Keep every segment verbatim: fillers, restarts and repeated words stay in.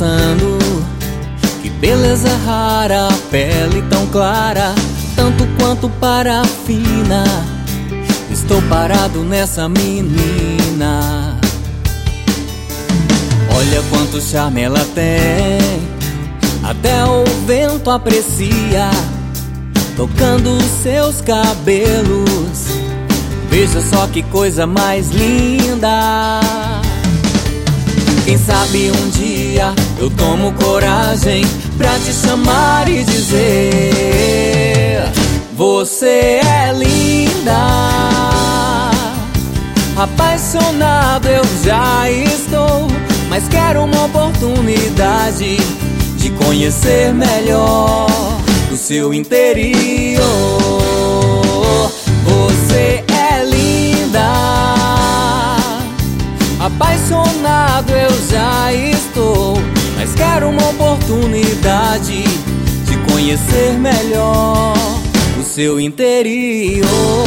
pensando, que beleza rara, pele tão clara, tanto quanto parafina. Estou parado nessa menina. Olha quanto charme ela tem, até o vento aprecia, tocando os seus cabelos. Veja só que coisa mais linda. Quem sabe um dia eu tomo coragem pra te chamar e dizer: você é linda. Apaixonado eu já estou, mas quero uma oportunidade de conhecer melhor o seu interior. Você é linda. Apaixonado eu já estou, mas quero uma oportunidade de conhecer melhor o seu interior.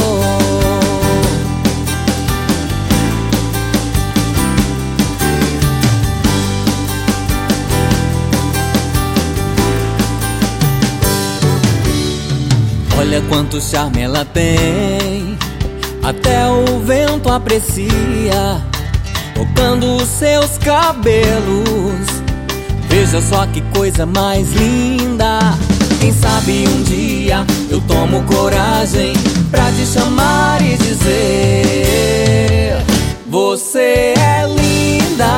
Olha quanto charme ela tem, até o vento aprecia, tocando os seus cabelos. Veja só que coisa mais linda. Quem sabe um dia eu tomo coragem pra te chamar e dizer: você é linda.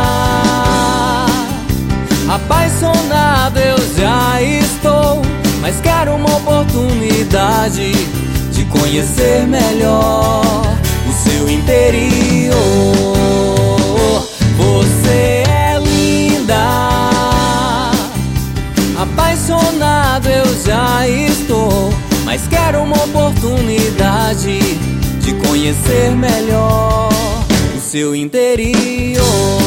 Apaixonado eu já estou, mas quero uma oportunidade de conhecer melhor o seu interior. Você é linda. Apaixonado eu já estou, mas quero uma oportunidade de conhecer melhor o seu interior.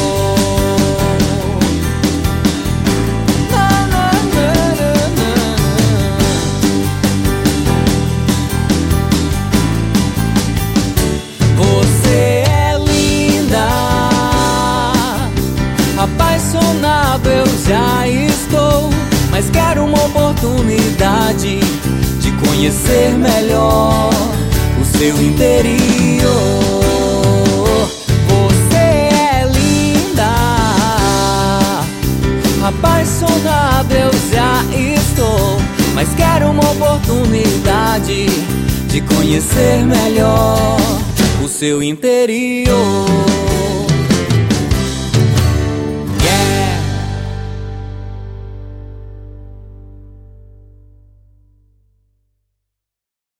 Apaixonado eu já estou, mas quero uma oportunidade de conhecer melhor o seu interior. Você é linda. Apaixonado eu já estou, mas quero uma oportunidade de conhecer melhor o seu interior.